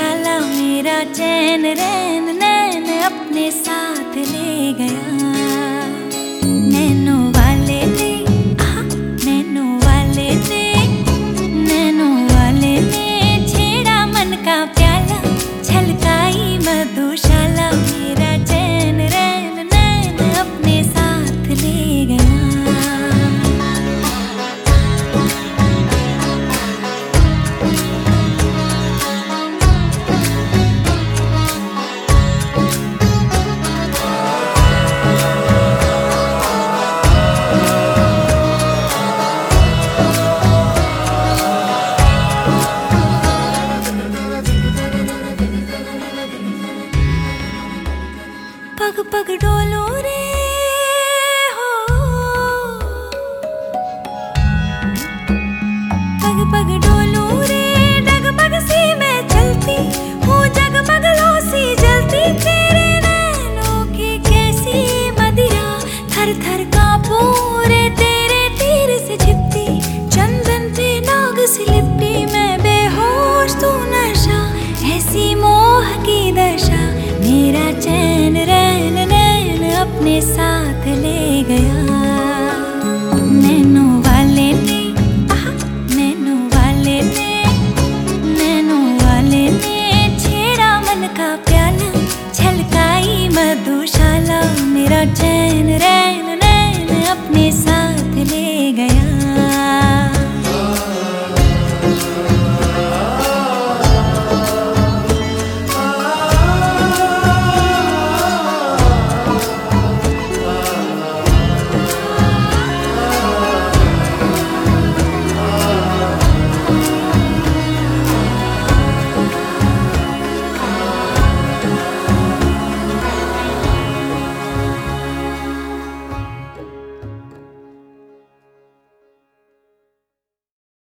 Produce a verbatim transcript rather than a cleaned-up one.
मधुशाला मेरा चैन रैन नैन अपने साथ ले गया। नैनों वाले ने आहा, नैनों वाले ने नैनों वाले ने छेड़ा मन का प्याला, छलकाई मधुशाला मेरा चैन रैन नैन अपने साथ ले गया। पग पग डोलो रे हो, पग पग डोलो रे, डगमग सी मैं चलती हूँ, जगमग लो सी जलती तेरे नैनों की कैसी मदिरा, थर थर कांपूं रे तेरे तीर से छिपती, चंदन पे नाग सी लिपटी मैं बेहोश तू नशा, ऐसी मोह की दशा मेरा चैन रैन नैन अपने साथ ले गया।